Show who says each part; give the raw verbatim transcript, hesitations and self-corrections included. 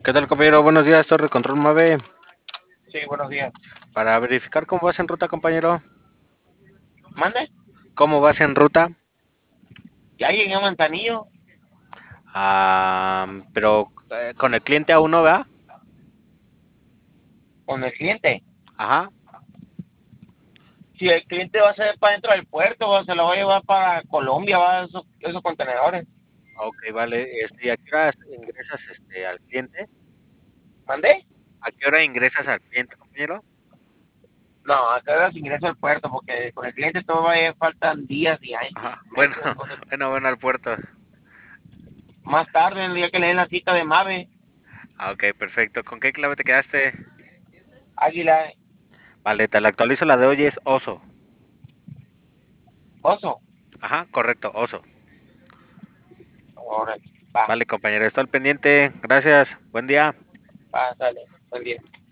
Speaker 1: ¿Qué tal, compañero? Buenos días, Torre Control nueve.
Speaker 2: Sí, buenos días.
Speaker 1: Para verificar cómo vas en ruta, compañero.
Speaker 2: ¿Mande?
Speaker 1: ¿Cómo vas en ruta?
Speaker 2: Ya llegué a Manzanillo
Speaker 1: Ah, pero eh, con el cliente aún no, ¿verdad?
Speaker 2: con el cliente.
Speaker 1: Ajá.
Speaker 2: Si el cliente va a ser para dentro del puerto, va, se lo va a llevar para Colombia, va esos, esos contenedores.
Speaker 1: Ok, vale. Este, ¿y a qué hora ingresas este, al cliente?
Speaker 2: ¿Mandé?
Speaker 1: ¿A qué hora ingresas al cliente, compañero?
Speaker 2: No, acá ahora se ingresa al puerto, porque con el cliente todavía faltan días y años,
Speaker 1: Ajá. Bueno,
Speaker 2: meses. No sé.
Speaker 1: bueno, bueno, al puerto.
Speaker 2: Más tarde, el día que le den la cita de MAVE,
Speaker 1: Ah, ok, perfecto. ¿Con qué clave te quedaste?
Speaker 2: Águila,
Speaker 1: Vale, te la actualizo. La de hoy es oso.
Speaker 2: Oso.
Speaker 1: Ajá, correcto, oso.
Speaker 2: Ahora, va,
Speaker 1: Vale, compañero, está al pendiente. Gracias. Buen día.
Speaker 2: va, sale. Buen día.